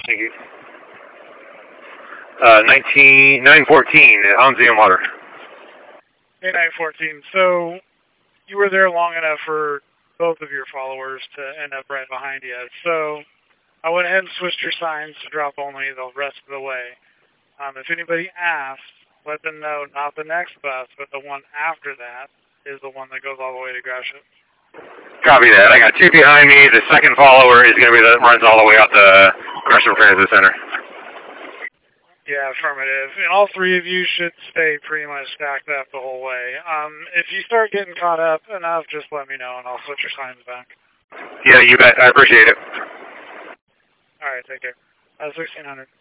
Thank you. 914 on ZM Water. Hey, 914. So you were there long enough for both of your followers to end up right behind you. So I went ahead and switched your signs to drop only the rest of the way. If anybody asks, let them know not the next bus, but the one after that is the one that goes all the way to Gratiot. Copy that. I got two behind me. The second follower is going to be the runs all the way out to Gresham Transit Center. Yeah, affirmative. And all three of you should stay pretty much stacked up the whole way. If you start getting caught up enough, just let me know and I'll switch your signs back. Yeah, you bet. I appreciate it. All right, take care. 1600.